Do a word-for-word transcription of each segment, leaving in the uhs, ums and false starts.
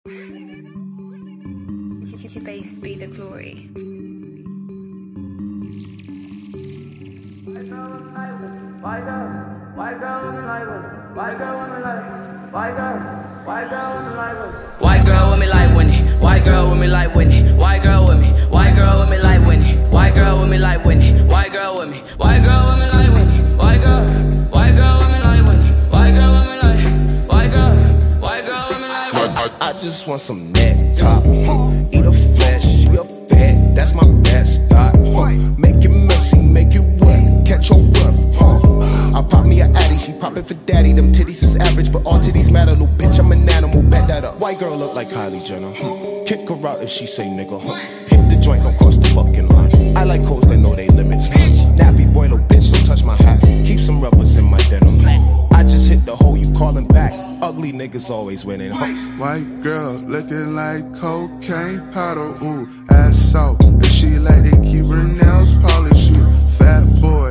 To face be the glory. Why girl? Why girl when me like Winnie? Why girl when me like? Why girl? Why girl when me like Winnie? Why girl when me like Winnie? Why girl when me like Winnie? Why girl with me? Why girl when me like Winnie? Why girl when me like Winnie? Why girl with me? Why girl when me like Winnie? Why girl? Why girl when me like Winnie? Why girl when me like? Why girl? Why girl when me like Winnie? I, I just want some neck top. Eat a flesh, you a fat. That's my best thought. Make it messy, make it wet. Catch your breath. I pop me a addy, she pop it for daddy. Them titties is average, but all titties matter. Little bitch, I'm an animal, bet that up. White girl look like Kylie Jenner. Kick her out if she say nigga. Hit the joint, don't cross the fucking line. I like hoes that know they limits. Nappy boy, little bitch, don't touch my hat. Keep some rubbers in my denim. I just hit the hole, you calling back. Ugly niggas always winning. White girl looking like cocaine powder, ooh, ass out. And she like to keep her nails polished, you fat boy.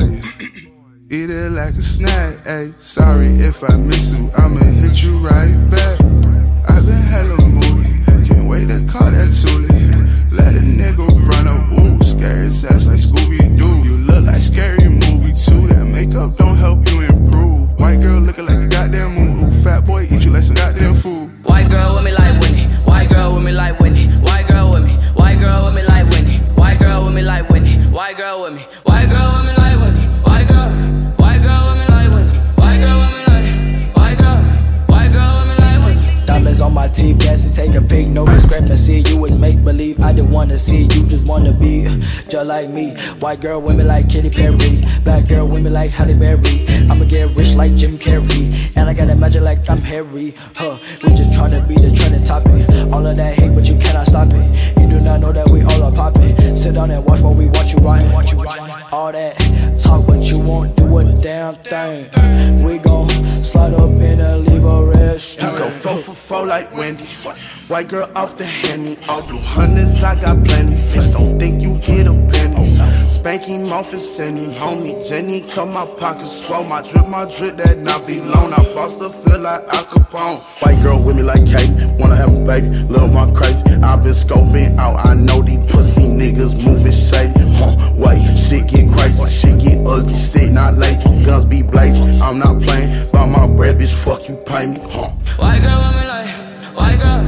Eat it like a snack, ayy. Sorry if I miss you, I'ma hit you right back. I've been hella moody, can't wait to call that Thule. Let a nigga run up, ooh, scary ass like Scooby-Doo. You look like Scary Movie too, that makeup don't help you improve. White girl looking like a goddamn moo, fat boy eat you like some goddamn food. White girl with me like Winnie, white girl with me like Winnie, white girl with me, white girl with me like Winnie, white girl with me like Winnie, white girl with me, white girl with me like Winnie, white girl, white girl with me like Winnie, white girl with me like, white girl, white girl with me like Winnie. Diamonds on my teeth, dancing, take a pic, no discrepancy. You was make believe, I didn't wanna see. You just wanna be just like me. White girl, women like Katy Perry. Black girl, women like Halle Berry. I'ma get rich like Jim Carrey, and I got that magic like I'm Harry. Huh? We just tryna be the trending topic. All of that hate, but you cannot stop it. You do not know that we all are popping. Sit down and watch while we watch you ride. All that talk, but you won't do a damn thing. We gon' slide up in and leave a rest. You go four for four like Wendy. White girl off the handy. All blue hundreds, I got plenty. Bitch, don't think you hit a penny. Spank him off and send him homie. Jenny cut my pockets swell. My drip, my drip, that Navi loan. I bossed her, feel like Al Capone. White girl with me like Kate. Wanna have a baby, little more crazy. I been scoping out. I know these pussy niggas moving shady. Huh, wait, shit get crazy. Shit get ugly, stick not lazy. Guns be blazing. I'm not playing by my bread, bitch. Fuck you, pay me. Huh. White girl with me like, white girl.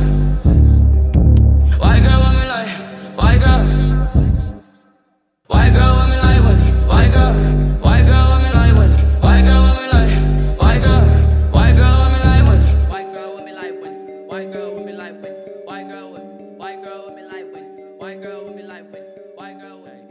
White girl with me like, white girl. White girl with me like Winnie, white girl. White girl with me like Winnie, white girl with me like, white girl. White girl with me like Winnie, white girl with me like Winnie, white girl with me like Winnie, white girl with, white girl with me like Winnie, white girl with me like Winnie, white girl with.